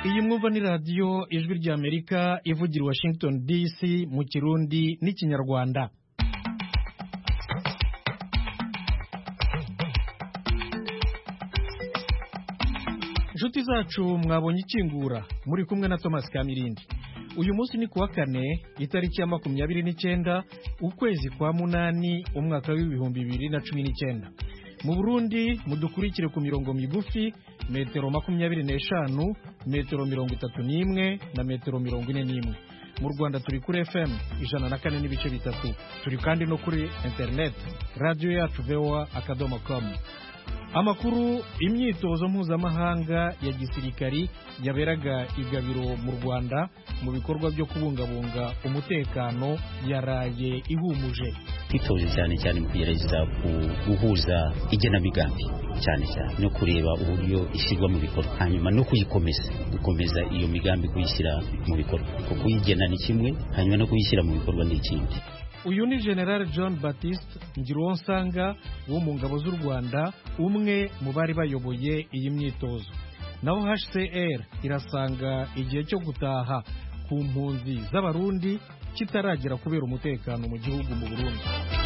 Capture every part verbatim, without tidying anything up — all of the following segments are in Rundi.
iyi mwumva ni radiyo ijwi ry'Amerika ivugira Washington D C mu Kirundi n'Ikinyarwanda. Inshuti zacu mwabonye ikingura muri kumwe na Thomas Kamirindi. Uyu munsi ni kuwa kane itariki ya makumyabiri n'icyenda ukwezi kwa munani umwaka w'ibihumbi bibiri na cumi n'icyenda. Mu Burundi mudukurikire ku mirongo migufi metero makumyabiri n'eshanu, metero mirongo itatu n'imwe na metero mirongo ine n'imwe. Mu Rwanda turi kuri F M ijana na kane n'ibice bitatu. Turi kandi no kuri internet radio yacu v o a akadomo com. Amakuru imyitozo mpuzamahanga ya gisirikari yaberaga igabiro mu Rwanda mu bikorwa byo kubungabunga umutekano yaraye ihumuje. Twitoje cyane cyane mu kugerageza guhuza igenamigambi cyane cyane no kureba uburyo ishyirwa mu bikorwa, hanyuma no kuyikomeza gukomeza iyo migambi kuyishyira mu bikorwa, kuko kuyigena ni kimwe hanyuma no kuyishyira mu bikorwa ni ikindi. Uyu ni General John Baptiste Ngiruwonsanga wo mu ngabo z'u Rwanda, umwe mu bari bayoboye iyi myitozo. Naho H C R irasanga igihe cyo gutaha ku mpunzi z'abarundi kitaragera kubera umutekano mu gihugu mu Burundi.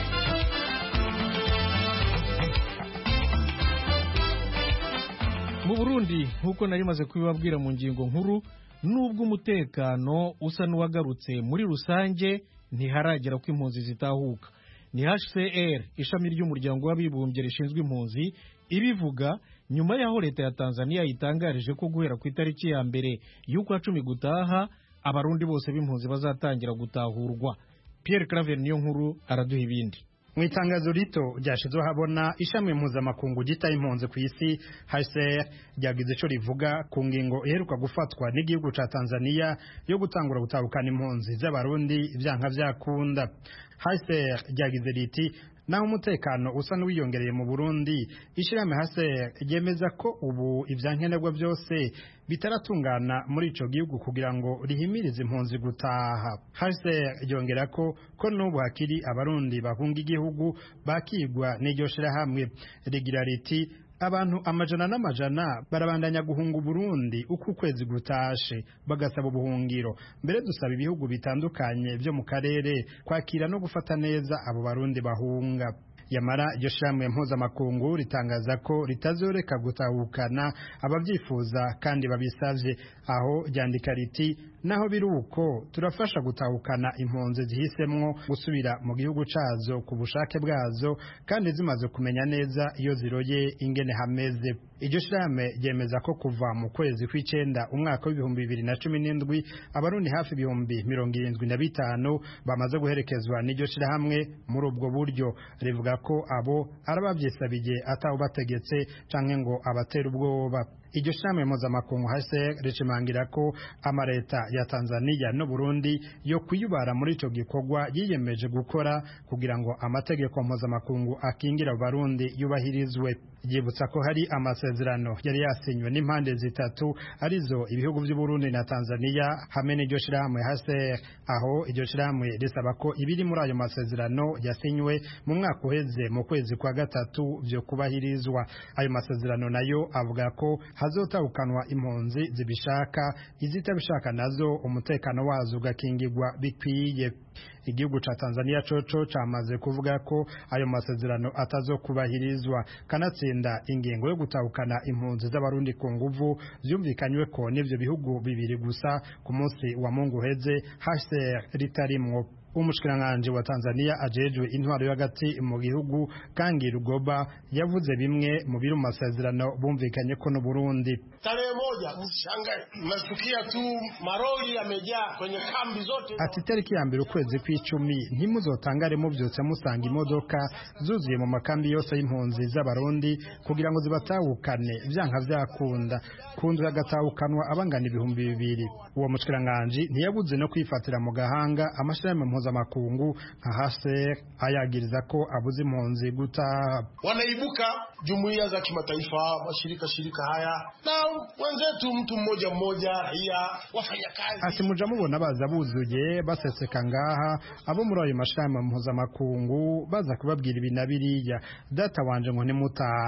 Mu Burundi nkuko nari maze kubibabwira mu ngingo nkuru, nubwo umutekano usa n'uwagarutse muri rusange ntiharagera ko impunzi zitahuka. Ni H C R ishami ry'umuryango w'abibumbye rishinzwe impunzi ibivuga nyuma yaho leta ya Tanzania yitangarije ko guhera ku itariki ya mbere y'ukwa cumi gutaha abarundi bose b'impunzi bazatangira gutahurwa. Pierre Claver niyo nkuru araduha ibindi. Mu itangazo rito ryashizwe habona ishami mpuzamakungu gita impunzi ku isi H C R ryagize ico rivuga ku ngingo iheruka gufatwa n'igihugu ca Tanzania yo gutangura gutabukana impunzi z'abarundi vyanka vyakunda. H C R ryagize riti naho umutekano usa n'uwiyongereye mu Burundi, ishirahamwe H C R ryemeza ko ubu ivyankenerwa byose bitaratungana muri ico gihugu kugira ngo rihimirize impunzi gutaha. H C R ryongera ko ko n'ubu hakiri abarundi bahunga igihugu bakigwa n'iryo shirahamwe. Rigira riti abantu amajana n'amajana barabandanya guhunga Burundi uko ukwezi gutashe bagasaba ubuhungiro. Mbere dusaba ibihugu bitandukanye byo mu karere kwakira no gufata neza abo barundi bahunga. Yamara iryo shirahamwe mpuzamakungu ritangaza ko ritazoreka gutahukana ababyifuza kandi babisavye, aho ryandika riti naho biruko turafasha gutahukana impunzi zihisemwo gusubira mu gihugu cazo ku bushake bwazo kandi zimaze kumenya neza iyo ziroye ingene hameze. Iryo shirahamwe ryemeza ko kuva mu kwezi kw'icenda umwaka w'ibihumbi bibiri na cumi n'indwi abarundi hafi ibihumbi mirongo irindwi na bitanu bamaze guherekezwa n'iryo shirahamwe muri ubwo buryo. Rivuga ko abo arabavyisabiye ataho bategetse canke ngo abatera ubwoba. Iryo shirahamwe mpuzamakungu H C R rishimangira ko amareta ya Tanzania no Burundi yo kwiyubara muri ico gikorwa yiyemeje gukora kugira ngo amategeko mpuzamakungu akingira abarundi yubahirizwe. Yibutsa ko hari amasezerano yari yasinywe n'impande zitatu arizo ibihugu by'u Burundi na Tanzania hamwe n'iryo shirahamwe H C R, aho iryo shirahamwe risaba ko ibiri muri ayo masezerano yasinywe mu mwaka uheze mu kwezi kwa gatatu byo kubahirizwa. Ayo masezerano nayo avuga ko hazotahukanwa impunzi zibishaka, izitabishaka nazo umutekano wazo ugakingirwa bikwiye. Igihugu ca Tanzania coco camaze kuvuga ko ayo masezerano atazokubahirizwa, kanatsinda ingingo yo gutahukana impunzi z'abarundi ku nguvu vyumvikanywe ko n'ivyo bihugu bibiri gusa ku munsi wa Mungu heze H C R ritarimwo. Umushikiranganje wa Tanzania ajejwe intwaro y'agati mu gihugu Kangi Rugoba yavuze bimwe mu biri mu masezerano bumvikanye ko no Burundi. Tarehe moja mshangae mnasikia tu maroli yamejaa kwenye kambi zote. Ati tariki ya mbere ukwezi kw'icumi ntimuzotangare mu byose musanga imodoka zuzuye mu makambi yose y'impunzi z'abarundi kugira ngo zibatahukane vyanka vyakunda kundu yagatahukanwa abangana ibihumbi bibiri. Uwo mushikiranganje ntiyabuze no kwifatira mu gahanga amashirahamwe mpuzamakungu nka H C R ayagiriza ko abuze impunzi gutaha. Wanaibuka jumuiya za kimataifa, mashirika shirika haya na wenzetu mtu mmoja mmoja raia wafanya kazi. Ati muja mubona baza buzuye baseseka ngaha abo muri ayo mashirahamwe mpuzamakungu baza kubabwira ibinabiriya data wanje ngo nimutahe.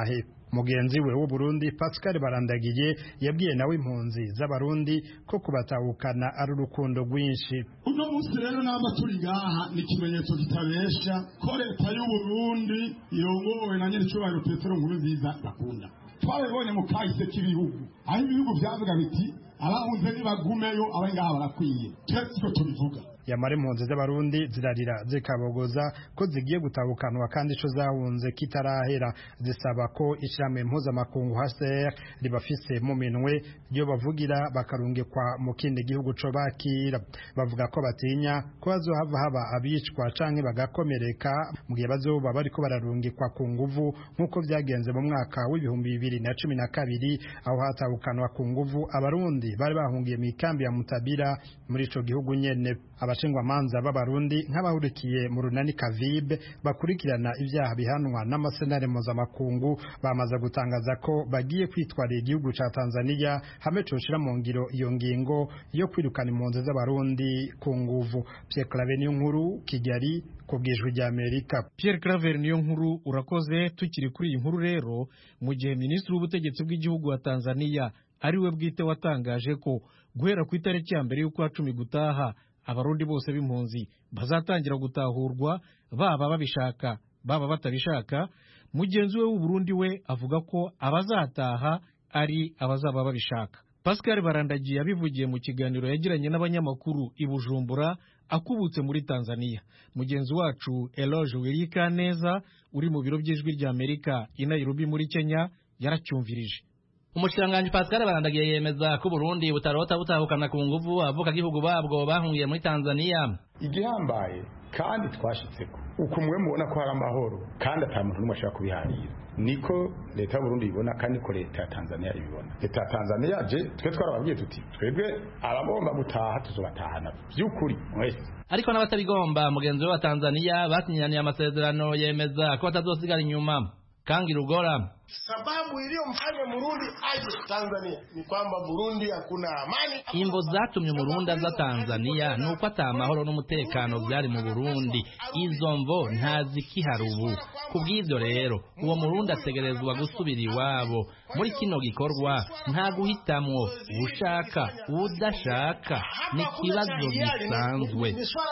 mugenzi we w'u Burundi Pascal Barandagiye yabwiye nawe impunzi z'abarundi ko kubatahukana ari urukundo rwinshi. Uno munsi rero namba turi ngaha ni ikimenyetso kitabesha ko leta y'u Burundi irongowe na nyir'icyubahiro Petero Nkurunziza bakunda. Twabibonye mu kahise k'ibihugu aho ibihugu byavuga biti abahunze nibagumeyo abari ngaha barakwiye. Twese tubivuga yamara impunzi z'abarundi zirarira zikabogoza ko zigiye gutabukanwa kandi ico zahunze kitarahera, zisaba ko ishirahamwe mpuzamakungu H C R ribafise mu minwe ryo bavugira bakarungikwa mu kindi gihugu co bakira. Bavuga ko batinya ko hazohava haba abicwa canke bagakomereka mu gihe bazoba bariko bararungikwa ku nguvu nk'uko vyagenze mu mwaka w'ibihumbi bibiri na cumi na kabiri aho hatabukanwa ku nguvu abarundi bari bahungiye mu ikambi ya Mutabira muri ico gihugu nyene. Abashingwamanza b'abarundi nk'abahurikiye mu runani Kavibe bakurikirana ibyaha bihanwa n'amasenare mpuzamakungu bamaze gutangaza ko bagiye kwitwarira igihugu ca Tanzania hamwe coshira mu ngiro iyo ngingo yo kwirukana impunzi z'abarundi ku nguvu. Pierre Claver niyo nkuru, Kigali, ku bw'ijwi rya Amerika. Pierre Claver niyo nkuru urakoze. Tukiri kuri iyi nkuru rero, mu gihe minisitiri w'ubutegetsi bw'igihugu wa Tanzania ari we bwite watangaje ko guhera ku itariki ya mbere y'ukwa cumi gutaha abarundi bose b'impunzi bazatangira gutahurwa baba babishaka baba batabishaka, mugenzi we w'u Burundi we avuga ko abazataha ari abazaba babishaka. Pascal Barandagiye yabivugiye mu kiganiro yagiranye n'abanyamakuru i Bujumbura akubutse muri Tanzania. Mugenzi wacu Eloge Wirikaneza uri mu biro by'ijwi rya Amerika i Nairobi muri Kenya yaracyumvirije. Umushikiranganji Pascal Barandagiye yemeza ko Burundi butarota butahukana ku nguvu avuka gihugu babwo bahungiye muri Tanzania. Igihambaye kandi twashitseko ukumwe mubona ko hari amahoro kandi ata muntu n'umwe ashaka kubiharira niko leta y'u Burundi ibona kandi ko leta ya Tanzania ibibona. Leta ya Tanzania je twe twarababwiye tuti twebwe abagomba gutaha tuzobatahana by'ukuri mwese, ariko n'abatabigomba mugenzi we wa Tanzania basinyaniye amasezerano yemeza ko batazosigara inyuma. Kangi Rugora, sababu iliyomfanya Burundi aje Tanzania ni kwamba Burundi hakuna amani. Imvo zatumye Burundi aza Tanzania nuko ata amahoro n'umutekano byari mu Burundi. Izo mvo ntazikihari ubu. Kubw'ivyo rero uwo Burundi ategerezwa gusubira iwabo. Muri kino gikorwa nta guhitamwo ushaka udashaka, ni kibazo gisanzwe.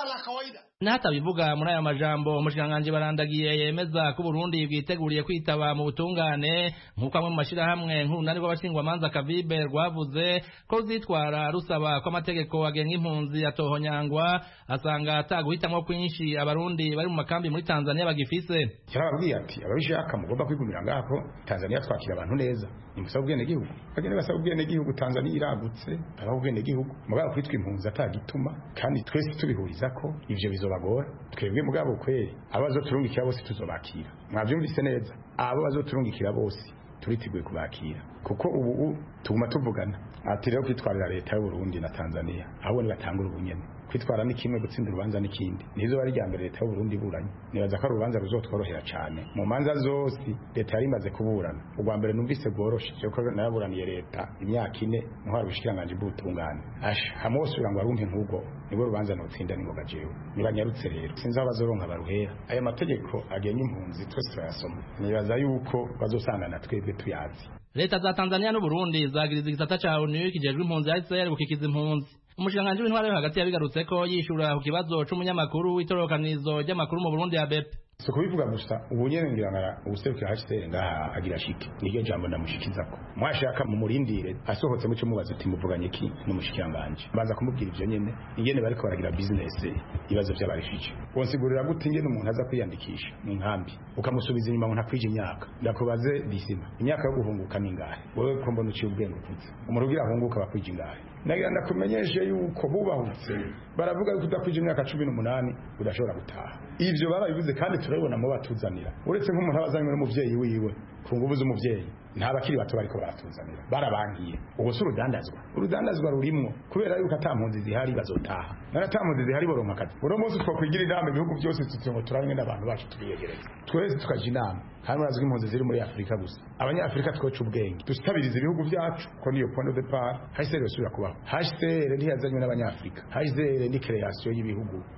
Nata bivuga muri aya majambo umushikiranganji Barandagiye yemeza ko Burundi bwiteguriye kwitaba mu butungane nk'uko amwe mu mashirahamwe nk'urunani rw'abashingwamanza Kavibe rwavuze ko zitwara rusaba ko amategeko agenga impunzi atohonyangwa, asanga ataguhitamwo kwinshi abarundi bari mu makambi muri Tanzania bagifise. Yarababwiye ati ababishaka mugomba kwigumira ngako Tanzania twakira abantu neza, nimusaba ubwene gihugu bagende basaba ubwene gihugu. Tanzania iragutse abaho ubwene gihugu mugabo kwitwa impunzi atagituma kandi twese tubihuriza ko ivyo bizobagora. Twebwe mugabo kweri abazo turungikira bose tuzobakira, mwavyumvise neza, abo bazoturungikira bose turiteguye kubakira kuko ubu tuguma tuvugana ati rero kwitwarira leta y'u Burundi na Tanzania abo ni batangura ubunyene. Kwitwara ni kimwe, gutsinda urubanza n'ikindi. Nizo bari rya mbere leta y'u Burundi buranye, nibaza ko urubanza ruzotworohera cyane mu manza zose leta yari imaze kuburana. Ubwa mbere numvise bworoshe cyo naburaniye leta imyaka ine ntwara ubushikiranganje bw'ubutungane asha hamose ngo arumpe nk'ubwo nibo rubanza notsinda ningoga jewe nibanyarutse rero sinzi abazoronka baruhera. Aya mategeko agenye impunzi twese turayasoma, nibaza yuko bazosangana twebwe tuyazi. Leta za Tanzania n'u Burundi zagiriza igisata ca O N U kijejwe impunzi H C R gukikiza impunzi. Umushikiranganji w'intwaro yo hagati yabigarutse ko yishura ku kibazo c'umunyamakuru w'itorokanizo ry'amakuru mu Burundi ya B E P. So kubivuga gusa ubu nyene ngirangara ubuserukira H C R ngaha agira shike niryo jambo ndamushikizako. Mwashaka mu murindire asohotse mu cyo mubaza ati muvuganye ki n'umushikiranganje baza kumubwira ivyo nyene ingene bariko baragira business ibibazo by'abarishije. Wonsigurira gute ingene umuntu aza kwiyandikisha mu nkambi ukamusubiza inyuma ngo ntakwije imyaka ndakubaze disima imyaka yo guhunguka ningahe wowe ko mbona uciye ubwenge kutse umurugira ahunguka bakwije ingahe. Nagira ndakumenyeshe yuko bubahutse baravuga yuko udakwije imyaka cumi n'umunani udashobora gutaha. Ivyo barabivuze kandi turabibona mu batuzanira uretse nk'umuntu abazanywe n'umuvyeyi wiwe ku nguvu z'umuvyeyi nta bakiri bato bariko baratuzanira barabangiye. Ubu si urudandazwa, urudandazwa rurimwo kubera yuko atampunzi zihari bazotaha naratampunzi zihari boronka akazi. Uno munsi twokwigira inama ibihugu byose tutingo turabimwe n'abantu bacu tubiyegereza twese tukaja inama kandi murazwi impunzi ziri muri Afrika gusa. Abanyafrika twoca ubwenge dusitabiriza ibihugu byacu ko niyo point de départ. H C R yosubira kubaho. H C R ntiyazanywe n'abanyafrika, H C R ni création y'ibihugu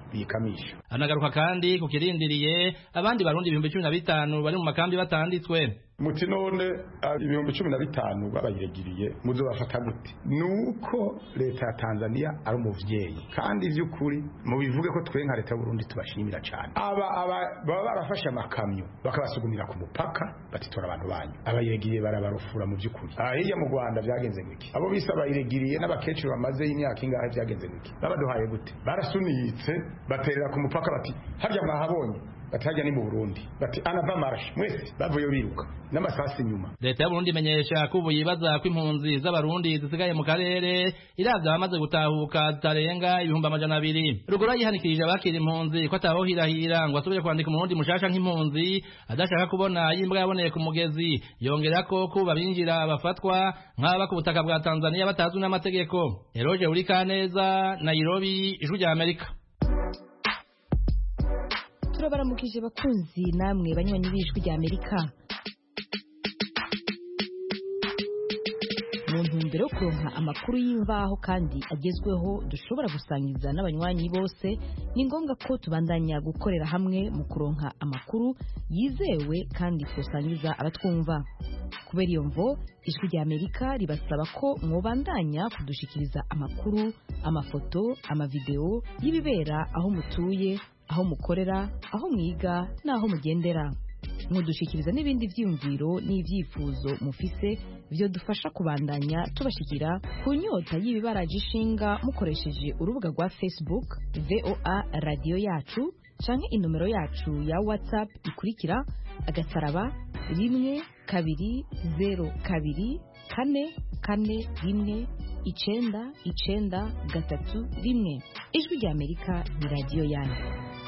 bikamisha. Anagaruka kandi ku kirindiriye abandi barundi ibihumbi cumi na bitanu bari mu makambi batanditswe. Muti none ibihumbi cumi na bitanu babayiregiriye muzo bafata gute? Nuko leta ya Tanzania ari umuvyeyi kandi vy'ukuri mu bivuge ko twe nka leta y'u Burundi tubashimira cyane. Aba aba baba barafashe amakamyo bakabasugumira ku mupaka batitora abantu banyu. Abayiregiriye barabarufura mu by'ukuri. Ahiya mu Rwanda byagenze ngiki? Abo bise abayiregiriye n'abakecuru bamaze imyaka ingahe byagenze ngiki? Babaduhaye gute? Barasunitse baterera ku mupaka bati harya mwahabonye batajya ni mu Burundi bati anava marsh mwese bavuye biruka n'amasasi nyuma. Leta y'u Burundi imenyesha ko ubuyibaza ko impunzi z'abarundi zisigaye mu karere iravya bamaze gutahuka zitarenga ibihumbi amajana abiri. Rugura yihanikirije abakira impunzi ko ataho hirahira ngo asubire kwandika umurundi mushasha nk'impunzi adashaka kubona yimbwa yaboneye ku mugezi. Yongera ko kuba binjira bafatwa nk'aba ku butaka bwa Tanzania batazwi n'amategeko. Eroje Urikaneza, Nairobi, Ijwi rya Amerika. Turabaramukije bakunzi namwe banywanyi b'Ijwi rya Amerika. Mu ntumbero yo kuronka amakuru y'imvaho kandi agezweho dushobora gusangiza n'abanywanyi bose, ni ngombwa ko tubandanya gukorera hamwe mu kuronka amakuru yizewe kandi kusangiza abatwumva. Kubera iyo mvo, Ijwi rya Amerika ribasaba ko mwobandanya kudushikiriza amakuru, amafoto, amavideo y'ibibera aho mutuye, aho mukorera, aho mwiga n'aho mugendera. Mudushikiriza n'ibindi vyiyumviro n'ivyifuzo mufise byo dufasha kubandanya tubashikira ku nyota y'ibibaraje ishinga mukoresheje urubuga rwa Facebook V O A Radio Yacu canke inomero yacu ya WhatsApp ikurikira agasaraba rimwe kabiri zero kabiri kane kane rimwe icenda icenda gatatu rimwe. Ijwi rya Amerika ni radio yanyu.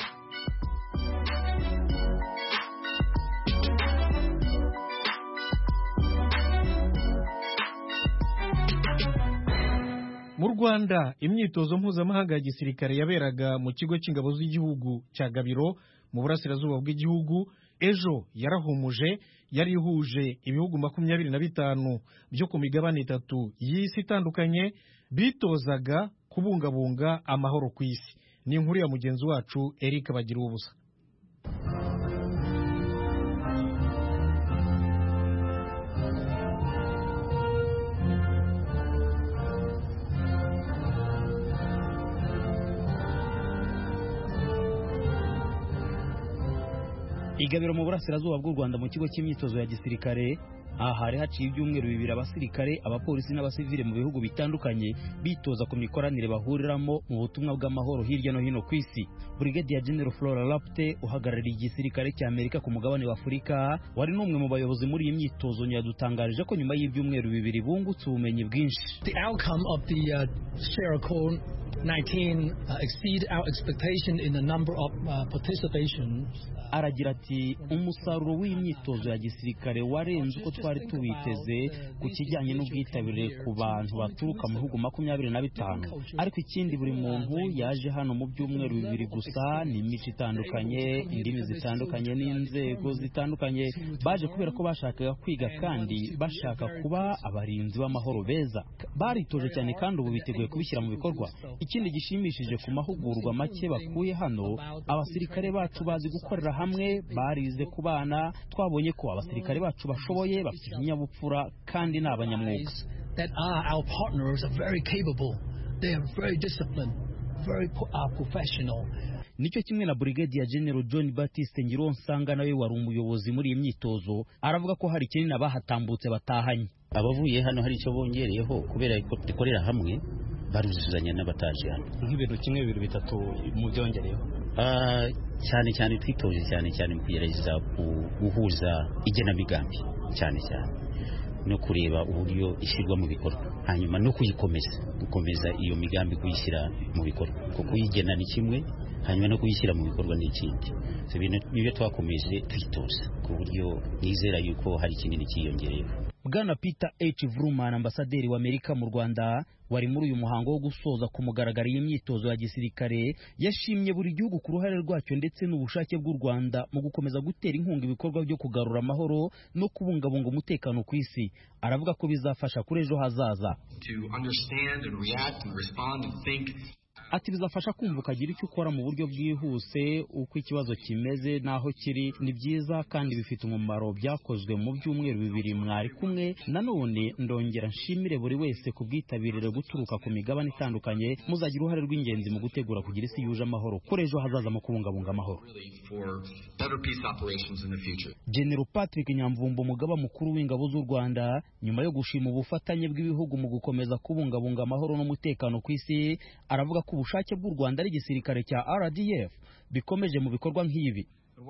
Mu Rwanda imyitozo mpuzamahanga ya gisirikare yaberaga mu kigo cy'ingabo z'igihugu cya Gabiro mu burasirazuba bw'igihugu ejo yarahumuje yari ihuje ibihugu makumyabiri na bitanu byo ku migabane itatu y'isi itandukanye bitozaga kubungabunga amahoro ku isi. Ni inkuru ya mugenzi wacu Eric Bagira ubusa. Igabiro mu burasirazuba bw'u Rwanda mu kigo cy'imyitozo ya gisirikare, aha hari haciye ibyumweru bibiri abasirikare, abapolisi n'abasivile mu bihugu bitandukanye bitoza ku mikoranire bahuriramo mu butumwa bw'amahoro hirya no hino ku isi. Brigadier General Flora Lapte uhagarariye igisirikare cya Amerika ku mugabane wa Afurika wari n'umwe mu bayobozi muri iyi myitozo yadutangarije ko nyuma y'ibyumweru bibiri bungutse ubumenyi bwinshi. The outcome of the uh, Sierra Leone nineteen uh, exceed our expectation in the number of uh, participation. Aragira ati umusaruro w'imyitozo ya gisirikare warenze uko twari tuwiteze ku kijyanye n'ubwitabire ku bantu baturuka mu bihugu makumyabiri na bitanu. Ariko ikindi buri muntu yaje hano mu byumweru bibiri gusa n'imico itandukanye, indimi zitandukanye n'inzego zitandukanye, baje kubera ko bashakaga kwiga kandi bashaka kuba abarinzi b'amahoro beza. Baritoje cyane kandi ubu biteguye kubishyira mu bikorwa. Ikindi gishimishije ku mahugurwa make bakuye hano, abasirikare bacu bazi gukorera hamwe, barize ku bana, twabonye ko abasirikare bacu bashoboye, bafite inyabupfura kandi n'abanyamwuga. That are our partners are very capable. They are very disciplined, very uh, professional. Nicyo kimwe na Brigadier General John Baptiste Ngironsanga nawe wari umuyobozi muri iyi myitozo, aravuga ko hari kinini abahatambutse batahanye. Abavuye hano hari icyo bongereyeho kubera ko dukorera hamwe baruzuzanya n'abataje hano. Nk'ibintu kimwe bibiri bitatu mu byongereyeho. Ah cyane cyane twitoje cyane cyane mu kugerageza guhuza igenamigambi cyane cyane no kureba uburyo ishyirwa mu bikorwa, hanyuma no kuyikomeza gukomeza iyo migambi kuyishyira mu bikorwa, kuko kuyigena ni kimwe hanyuma no kuyishyira mu bikorwa ni ikindi. So ibintu nibyo twakomeje twitoza ku buryo nizera yuko hari kinini cyiyongereyeho. Bwana Peter H. Vrooman, ambasaderi wa Amerika mu Rwanda, wari muri uyu muhango wo gusoza ku mugaragaro y'imyitozo ya gisirikare, yashimye buri gihugu ku ruhare rwacyo ndetse n'ubushake bw'u Rwanda mu gukomeza gutera inkunga ibikorwa byo kugarura amahoro no kubungabunga umutekano ku isi. Aravuga ko bizafasha kuri ejo hazaza. ati bizafasha kumva ukagira icyo ukora mu buryo bwihuse uko ikibazo kimeze n'aho kiri. Ni byiza kandi bifite umumaro, byakozwe mu byumweru bibiri mwari kumwe. Nanone ndongera nshimire buri wese ku bwitabirire guturuka ku migabane itandukanye, muzagira uruhare rw'ingenzi mu gutegura kugira isi yuje amahoro, kuri ejo hazaza mu kubungabunga amahoro. General Patrick Nyamvumba, umugaba mukuru w'ingabo z'u Rwanda, nyuma yo gushima ubufatanye bw'ibihugu mu gukomeza kubungabunga amahoro n'umutekano ku isi, aravuga ko ubushake bw'u Rwanda ari igisirikare cya R D F bikomeje mu bikorwa nk'ibi.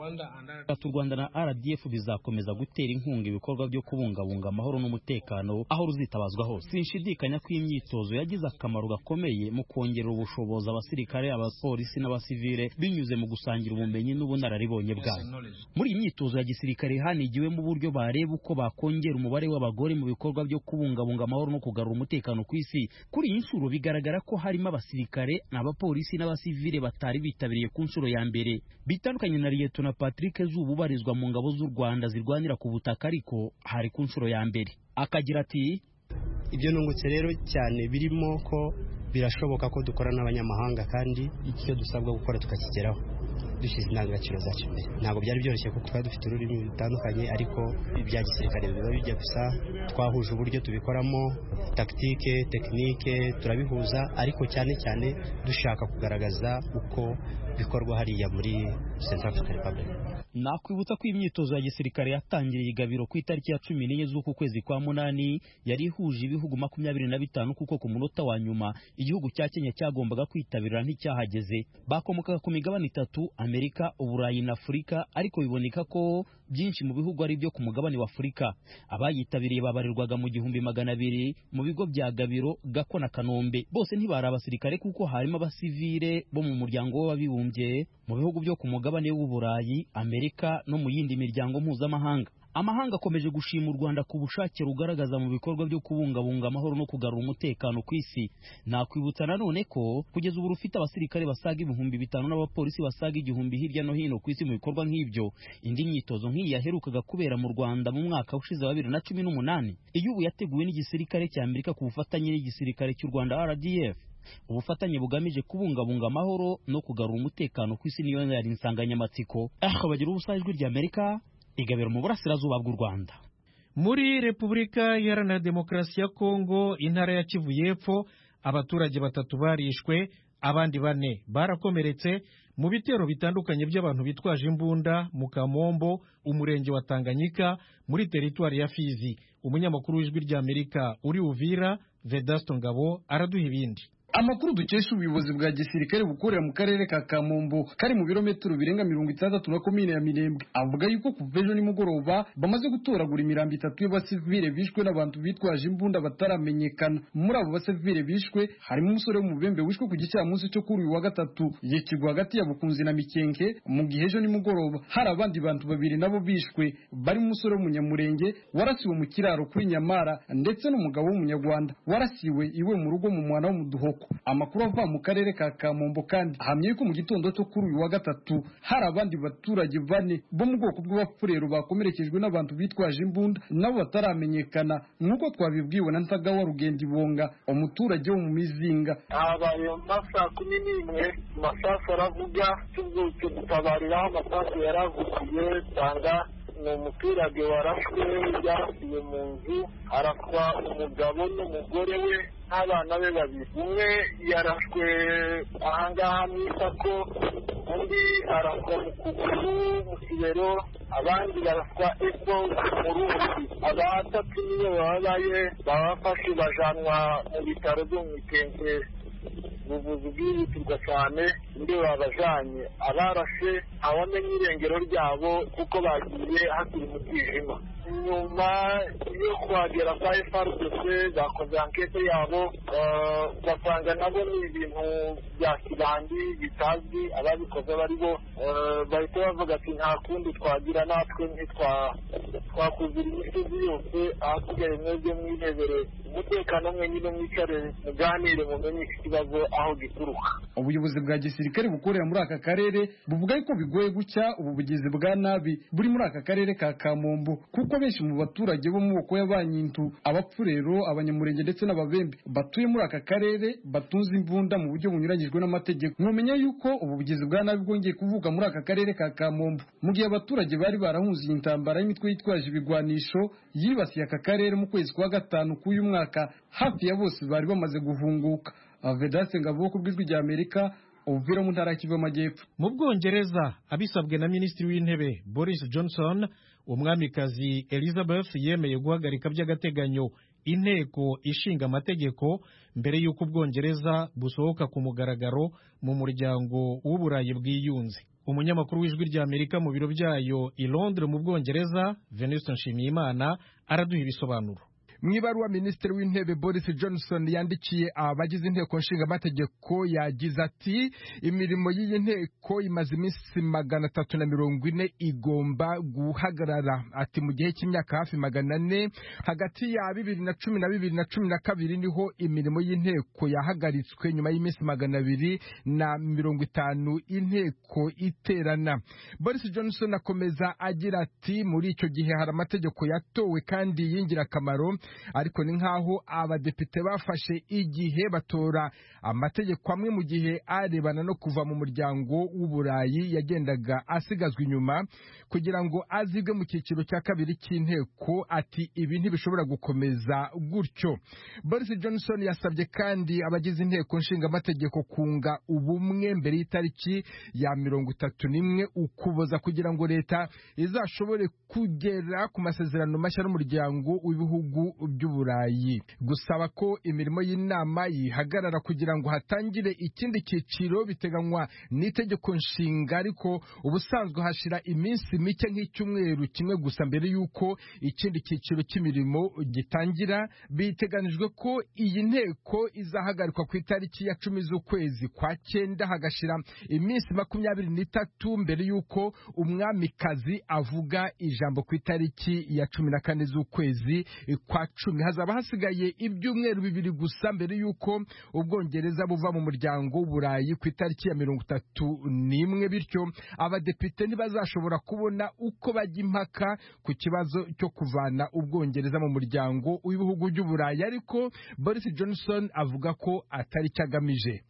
U Rwanda na R D F bizakomeza gutera inkunga ibikorwa byo kubungabunga amahoro n'umutekano aho ruzitabazwa hose. Sinshidikanya ko imyitozo yagize akamaro gakomeye mu kongerera ubushobozi abasirikare, abapolisi n'abasivile binyuze mu gusangira ubumenyi n'ubunararibonye bwabo. Muri iyi myitozo ya gisirikare hanigiwemo uburyo bareba uko bakongera umubare w'abagore mu bikorwa byo kubungabunga amahoro no kugarura umutekano ku isi. Kuri iyi nshuro bigaragara ko harimo abasirikare, n'abapolisi n'abasivile batari bitabiriye ku nshuro ya mbere. Bitandukanye na na Patrick Zubu ubarizwa mu ngabo z'u Rwanda zirwanira ku butaka, ariko hari ku nshuro ya mbere. Akagira ati ibyo nungutse rero cyane birimo ko birashoboka ko dukora n'abanyamahanga kandi icyo dusabwa gukora tukakigeraho dushyize indangagaciro zacu imbere. Ntabwo byari byoroshye kuko twari dufite ururimi rutandukanye, ariko ibya gisirikare biba bijya gusa. Twahuje uburyo tubikoramo, taktike, tekinike turabihuza, ariko cyane cyane dushaka kugaragaza uko bikorwa hariya muri Central African Republic. Nakwibutsa ko imyitozo ya gisirikare yatangiriye igabiro ku itariki ya cumi n'enye z'uku kwezi kwa munani, yari ihuje ibihugu makumyabiri na bitanu, kuko ku munota wa nyuma igihugu cya Kenya cyagombaga kwitabira nticyahageze. Bakomokaga ku migabane itatu, Amerika, Uburayi na Afurika, ariko biboneka ko byinshi mu bihugu ari byo ku mugabane wa Afurika. Abayitabiriye babarirwaga mu gihumbi magana abiri mu bigo bya Gabiro, Gako na Kanombe. Bose ntibari abasirikare kuko harimo abasivile bo mu muryango w'abibumbye mu bihugu byo ku mugabane w'Uburayi, Amerika no mu yindi miryango mpuzamahanga. Amahanga akomeje gushima u Rwanda ku bushake rugaragaza mu bikorwa byo kubungabunga amahoro no kugarura umutekano ku isi. Nakwibutsa nanone ko kugeza ubu rufite abasirikare basaga ibihumbi bitanu n'abapolisi basaga igihumbi hirya no hino ku isi mu bikorwa nk'ibyo. Indi myitozo nk'iyi yaherukaga kubera mu Rwanda mu mwaka ushize wa bibiri na cumi n'umunani. Iyo ubu yateguwe n'igisirikare cya Amerika ku bufatanye n'igisirikare cy'u Rwanda R D F. Ubufatanye bugamije kubungabunga amahoro no kugarura umutekano ku isi niyo yari insanganyamatsiko. Aha bagira ubusa ijwi rya Amerika igabiro mu burasirazuba bw'u Rwanda. Muri Repubulika Iharanira Demokarasi ya Kongo, intara ya Kivu y'Epfo, abaturage batatu barishwe, abandi bane barakomeretse mu bitero bitandukanye by'abantu bitwaje imbunda mu Kamombo, umurenge wa Tanganyika, muri teritwari ya Fizi. Umunyamakuru w'ijwi rya Amerika uri Uvira, Vedasto Ngabo, araduha ibindi. Amakuru dukesha ubuyobozi bwa gisirikare bukorera mu karere ka Kamombo kari mu birometero birenga mirongo itandatu na komine ya Minembwe avuga yuko kuva ejo nimugoroba bamaze gutoragura imirambo itatu y'abasivile bishwe n'abantu bitwaje imbunda bataramenyekana. Muri abo basivile bishwe harimo umusore w'umubembe wishwe ku gicamunsi cyo kuri uyu wa gatatu yikigwa hagati ya Bukunzi na Mikenke, mu gihe ejo nimugoroba hari abandi bantu babiri nabo bishwe bari umusore w'umunyamurenge warasiwe mu kiraro kuri Nyamara ndetse n'umugabo w'umunyarwanda warasiwe iwe mu rugo mu mwana w'umuduho. Amakuru ava mu karere ka Kamombo kandi ahamye ko mu gitondo cyo kuri uyu wa gatatu hari abandi baturage bane bo mu bwoko bw'abafurero bakomerekejwe n'abantu bitwaje imbunda nabo bataramenyekana, nk'uko twabibwiwe na Ntagawa Rugenda Ibonga, umuturage wo mu Mizinga. Abaye masaa kumi n'imwe masasu aravuga, tubyutse dutabariraho amasasu yaravugiye, tanga ni umuturage warashwe yarasiwe mu nzu, araswa umugabo n'umugore we n'abana be babiri. Umwe yarashwe ahangaha mu isako, undi araswa mu kuguru mu kibero, abandi baraswa epfo mu rundi. Abatatu niyo babaye babafashe bajanwa mu bitaro byo mu Mikenke, ubuvuzi bwihutirwa cyane, ndi babajanye. Abarashe abamenye irengero ryabo kuko bagiye hakiri mu bwijima. Nyuma yo kuhagera kwa F R D C bakoze ankete yabo, basanga nabo ni ibintu bya kibandi bitazwi, ababikoze bari bo bahita bavuga ati nta kundi twagira, natwe ntitwakuzira imisozi yose, ahasigaye mwebwe mwihebere umutekano mwe nyine mwicare muganire mumenye iki kibazo aho gituruka. Ubuyobozi bwa gisirikare bukorera muri aka karere buvuga ko bigoye gucya ubu bugizi bwa nabi buri muri aka karere ka Kamombo kuko benshi mu baturage bo mu boko y'abanyintu, abapfurero, abanyamurenge ndetse n'ababembe batuye muri aka karere batunze imbunda mu buryo bunyuranyijwe n'amategeko. Mwumenya yuko ubu bugizi bwa nabi bwongeye kuvuka muri aka karere ka Kamombo mu gihe abaturage bari barahunze intambara y'imitwe yitwaje ibigwanisho yibasiye aka karere mu kwezi kwa gatanu k'uyu mwaka. Hafi ya bose bari bamaze guhunguka. Vedaste Ngabo ku bw'ijwi rya Amerika, Uvira mu ntara y'Kivu y'Amajyepfo. Mu Bwongereza, abisabwe na Minisitiri w'Intebe Boris Johnson, umwamikazi Elizabeth yemeye guhagarika by'agateganyo inteko ishinga amategeko mbere y'uko Ubwongereza busohoka ku mugaragaro mu muryango w'Uburayi bwiyunze. Umunyamakuru w'ijwi rya Amerika mu biro byayo i Londres mu Bwongereza, Venuste Nshimiyimana, araduha ibisobanuro. Mwibaruwa Minisitiri w'Intebe Boris Johnson yandikiye abagize inteko nshinga amategeko yagize ati imirimo y'iyi nteko imaze iminsi magana atatu na mirongo ine igomba guhagarara. Ati mu gihe cy'imyaka hafi magana ane hagati ya bibiri na cumi na bibiri na cumi na kabiri niho imirimo y'inteko yahagaritswe nyuma y'iminsi magana abiri na mirongo itanu inteko iterana. Boris Johnson akomeza agira ati muri icyo gihe hari amategeko yatowe kandi y'ingirakamaro, ariko ni nkaho abadepite bafashe igihe batora amategeko amwe mu gihe arebana no kuva mu muryango w'Uburayi yagendaga asigazwa inyuma kugira ngo azibwe mu cyiciro cya kabiri cy'inteko. Ati ibi ntibishobora gukomeza gutyo. Boris Johnson yasabye kandi abagize inteko nshinga amategeko kunga ubumwe mbere y'itariki ya mirongo itatu n'imwe Ukuboza kugira ngo leta izashobore kugera ku masezerano mashya n'umuryango w'ibihugu by'Uburayi. Gusaba ko imirimo y'inama yihagarara kugira ngo hatangire ikindi cyiciro biteganywa n'itegeko nshinga, ariko ubusanzwe hashira iminsi mike nk'icyumweru kimwe gusa mbere y'uko ikindi cyiciro cy'imirimo gitangira. Biteganijwe ko iyi nteko izahagarikwa ku itariki ya cumi z'ukwezi kwa cyenda, hagashira iminsi makumyabiri n'itatu mbere y'uko umwamikazi avuga ijambo ku itariki ya cumi na kane z'ukwezi kwa cumi. Hazaba hasigaye ibyumweru bibiri gusa mbere y'uko Ubwongereza buva mu muryango w'Uburayi ku itariki ya mirongo itatu n'imwe, bityo abadepite ntibazashobora kubona uko bajya impaka ku kibazo cyo kuvana Ubwongereza mu muryango w'ibihugu by'Uburayi. Ariko Boris Johnson avuga ko atari cyagamije.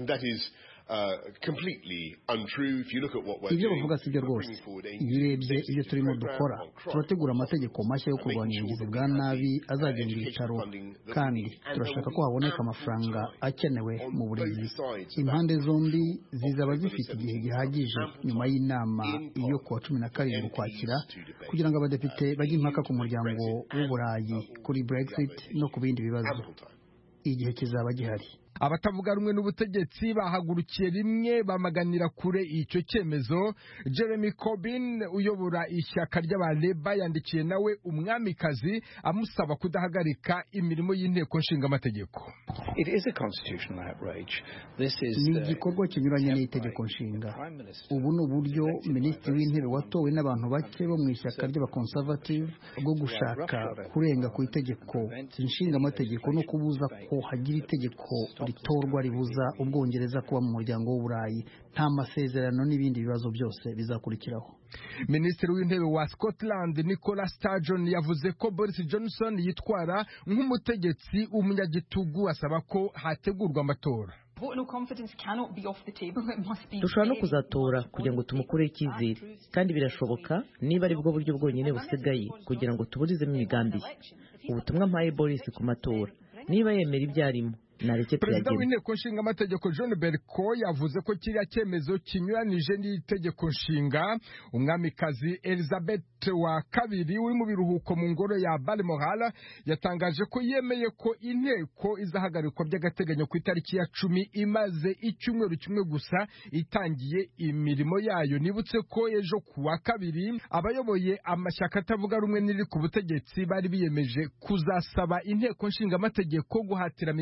Ibyo bavuga si byo rwose. Iyo urebye ibyo turimo dukora, turategura amategeko mashya yo kurwanya ubugizi bwa nabi azagenga ibicaro, kandi turashaka ko haboneka amafaranga akenewe mu burezi. Impande zombi zizaba zifite igihe gihagije nyuma y'inama yo kuwa cumi na karindwi Ukwakira kugira ngo abadepite bajye impaka ku muryango w'Uburayi kuri Brexit no ku bindi bibazo. Igihe kizaba gihari. Abatavuga rumwe n'ubutegetsi bahagurukiye rimwe bamaganira kure icyo cyemezo. Jeremy Corbyn uyobora ishyaka ry'abaleba yandikiye nawe umwamikazi amusaba kudahagarika imirimo y'inteko nshinga amategeko. Ni igikorwa kinyuranye n'itegeko nshinga. Ubu ni uburyo Minisitiri w'Intebe watowe n'abantu bake bo mu ishyaka ry'abakonservative bwo gushaka kurenga ku itegeko nshinga amategeko no kubuza ko hagira itegeko ritorwa ribuza Ubwongereza kuba mu muryango w'Uburayi. Nta masezerano n'ibindi bibazo byose bizakurikiraho. Minisitiri w'Intebe wa Scotland Nicola Sturgeon yavuze ko Boris Johnson yitwara nk'umutegetsi w'umunyagitugu, asaba ko hategurwa amatora. Dushobora no kuzatora kugira ngo tumukureho icyizere, kandi birashoboka niba ari bwo buryo bwonyine busigaye kugira ngo tuburizemo imigambi ye. Ubutumwa mpaye Boris ku matora, niba yemera ibyarimo, Perezida w'inteko nshinga amategeko John Berko yavuze ko kiriya cyemezo kinyuranije n'itegeko nshinga. Umwamikazi Elizabeth wa kabiri uri mu biruhuko mu ngoro ya Balmoral yatangaje ko yemeye ko inteko izahagarikwa by'agateganyo ku itariki ya cumi, imaze icyumweru kimwe gusa itangiye imirimo yayo. Nibutse ko ejo kuwa kabiri abayoboye amashyaka atavuga rumwe n'iri ku butegetsi bari biyemeje kuzasaba inteko nshinga amategeko guhatira Minisitiri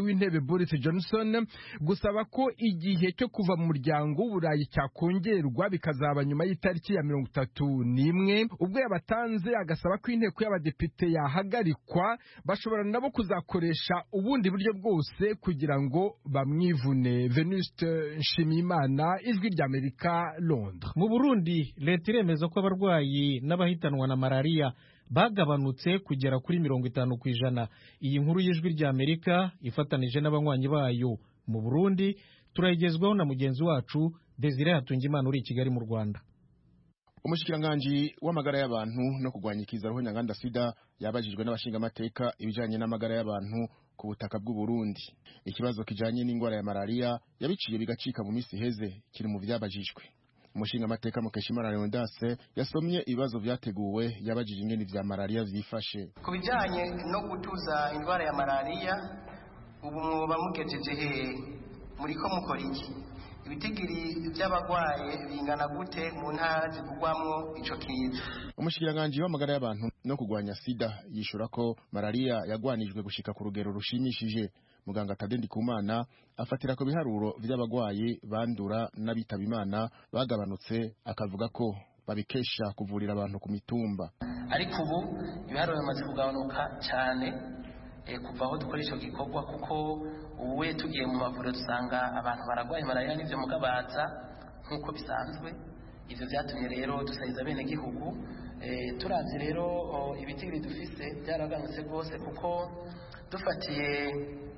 w'intebe Boris Johnson gusaba ko igihe cyo kuva mu muryango w'Uburayi cyakongerwa bikazaba nyuma y'itariki ya mirongo itatu n'imwe ubwo yabatanze agasaba ko inteko y'abadepite yahagarikwa bashobora nabo kuzakoresha ubundi buryo bwose kugira ngo bamwivune. Venuste Nshimiyimana, Ijwi ry'Amerika, Londres. Mu Burundi leta iremeza ko abarwayi n'abahitanwa na malaria bagabanutse kugera kuri mirongo itanu ku ijana. Iyi nkuru y'Ijwi ry'Amerika ifatanije n'abanywanyi bayo mu Burundi turayigezwaho na mugenzi wacu Desire Hatungimana uri i Kigali mu Rwanda. Umushikiranganji w'amagara y'abantu no kurwanya ikiza roho nyanganda sida yabajijwe n'abashinga amateka ibijanye n'amagara y'abantu ku butaka bw'u Burundi. Ikibazo kijanye n'ingwara ya malaria yabiciye bigacika mu misi heze kiri mu vyabajijwe. Umushinga amateka Mukeshimana Leonidas yasomye ibibazo vyateguwe yabajije ingene vya malaria vyifashe. Ku bijanye no gutuza ingwara ya malaria ubu mwoba mugejeje he muri ko mukora iki? Ibitigiri by'abagwaye bingana gute mu ntara zivugwamwo ico kiza? Umushikiranganje w'amagara y'abantu no kurwanya sida yishura ko malaria yagwanijwe gushika ku rugero rushimishije. Muganga Tadendi Kumana afatira ko biharuro vy'abagwaye bandura n'abitaba Imana bagabanutse akavuga ko babikesha kuvurira abantu ku mitumba. Ariko ubu ibiharuro bimaze kugabanuka cyane kuva aho dukoresha gikorwa kuko uwe tugiye mu mavuriro dusanga abantu baragwaye malaria n'ivyo mugabaza nkuko bisanzwe. Ivyo vyatumye rero dusayiza bene gihugu e, turavye rero ibitigiri dufise byaraganutse rwose kuko dufatiye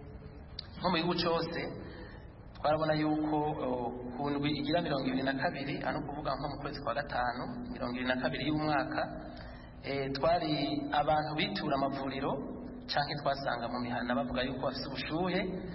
nko mu gihugu cyose twarabona yuko ku ndwi igira mirongo ibiri na kabiri ano kuvuga nko mu kwezi kwa gatanu mirongo ibiri na kabiri y'umwaka e, twari abantu bitura amavuriro canke twasanga mu mihana bavuga yuko bafite ubushuhe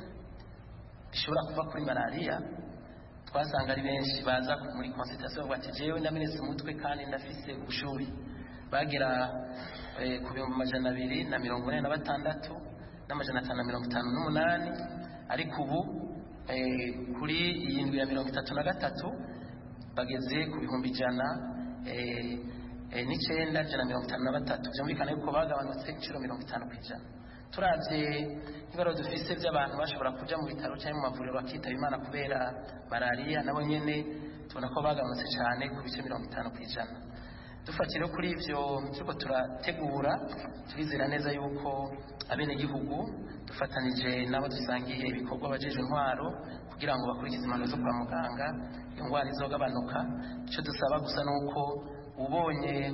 bishobora kuva kuri malaria. Twasanga ari benshi baza muri consultation bati jewe ndamenetse umutwe kandi ndafise ubushuhe bagera e, ku bihumbi amajana abiri na mirongo ine na batandatu n'amajana atanu na mirongo itanu n'umunani. Ariko ubu e, kuri iyi ndwi ya mirongo itatu na gatatu bageze ku bihumbi ijana e, e, n'icenda jana mirongo itanu na batatu. Byumvikana yuko bagabanutse inshuro mirongo itanu kw'ijana. Turavye ibaro dufise by'abantu bashobora kuja mu bitaro cyangwa mu mavuriro bakitaba Imana kubera malaria nabo nyene tubona ko bagabanutse cyane ku bice mirongo itanu kw'ijana. Dufatire kuri ivyo turiko turategura turizera neza yuko abene gihugu dufatanije nabo dusangiye ibikorwa bajeje intwaro kugira ngo bakurikize impanuro zo kwa muganga ingwara izogabanuka. Ico dusaba gusa nuko ubonye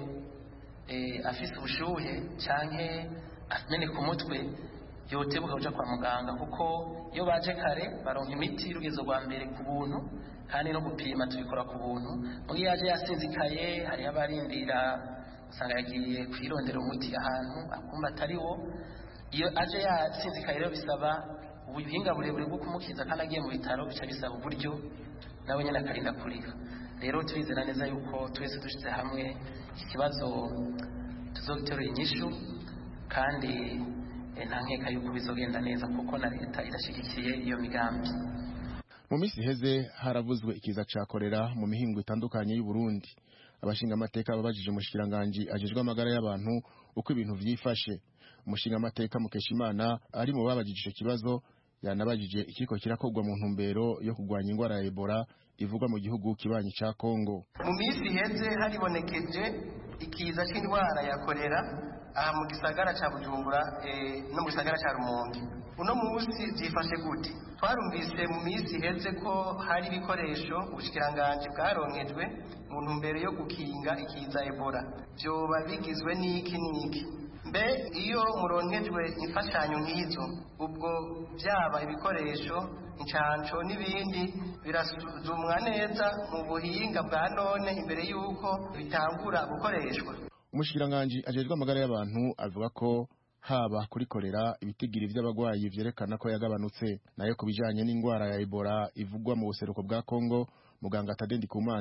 e, afise ubushuhe canke amene ku mutwe yotebuka kuja kwa muganga kuko iyo baje kare baronka imiti y'urugezo rwa mbere ku buntu kandi no gupima tubikora ku buntu. Mu gihe yaje yasinzikaye hari abarindira usanga yagiye kwirondera umuti ahantu akumva atari wo. Iyo aje yasinzikaye rero bisaba ubuhinga burebure bwo kumukiza kandi agiye mu bitaro bica bisaba uburyo nawe nyene akarinda kuriha. Rero turizera neza yuko twese dushize hamwe ikibazo tuzogiterura inyishu kandi nta nkeka yuko bizogenda neza kuko na leta irashigikiye iyo migambi. Mu misi heze haravuzwe ikiza ca kolera mu mihingo itandukanye y'u Burundi. Abashinga amateka babajije umushikiranganje ajejwe amagara y'abantu uko ibintu vyifashe. Umushinga amateka Mukeshimana ari mu babajije ico kibazo yanabajije ikiko kirakorwa mu ntumbero yo kurwanya ingwara ya Ebola ivugwa mu gihugu kibanyi ca Kongo. Mu misi heze haribonekeje ikiza c'indwara ya kolera aha mu gisagara ca Bujumbura e, no mu gisagara ca Rumonge. Uno musi zifashe gute? Twarumvise mu misi heze ko hari ibikoresho ubushikiranganje bwaronkejwe mu ntumbero yo gukinga ikiza Ebola. Vyoba bigizwe n'iki n'iki? Mbe iyo muronkejwe imfashanyo nk'izo ubwo byaba ibikoresho incanco n'ibindi birasuzumwa neza mu buhinga bwa none imbere yuko bitangura gukoreshwa? Umushikiranganje ajejwe amagara y'abantu avuga ko haba kuri kolera ibitigiri vy'abagwayi vyerekana ko yagabanutse. Nayo kubijanye n'ingwara ya Ebola ivugwa mu buseruko bwa Kongo, muganga Tadendi Kumana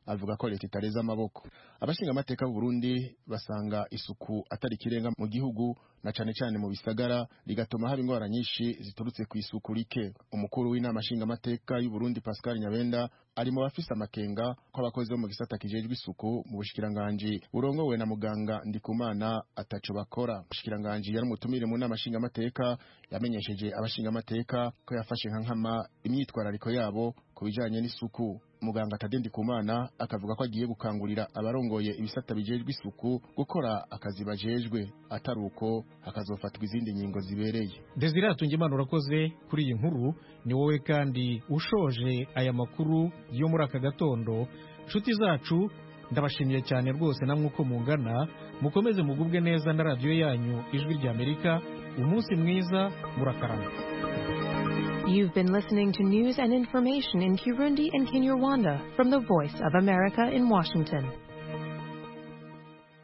avuga ko leta itareza amaboko. Abashinga amateka b'u Burundi basanga isuku atari kirenga mu gihugu na cane cane mu bisagara ligatuma haba ingwara nyinshi ziturutse ku isuku rike. Umukuru w'inama nshinga amateka y'u Burundi Pascal Nyabenda ari mu bafise amakenga ko abakozi bo mu gisata kijejwe isuku mu bushikiranganje burongowe na muganga Ndikumana ataco bakora. Bushikiranganje yari umutumire mu nama nshinga amateka yamenyesheje abashinga amateka ko yafashe nka nkama imyitwarariko yabo ku bijanye n'isuku. Muganga Tade Ndikumana akavuga ko agiye gukangurira abarongoye ibisata bijejwe isuku gukora akazi bajejwe, ataruko hakazofatwa izindi nyingo zibereye. Desire Atungimana urakoze kuri iyi nkuru. Ni wowe kandi ushoje aya makuru yo muri aka gatondo. Nshuti zacu ndabashimiye cyane rwose namwe uko mungana, mukomeze mugubwe neza na radio yanyu Ijwi ry'Amerika. Umunsi mwiza, murakarama. You've been listening to news and information in Kirundi and Kinyarwanda from the Voice of America in Washington.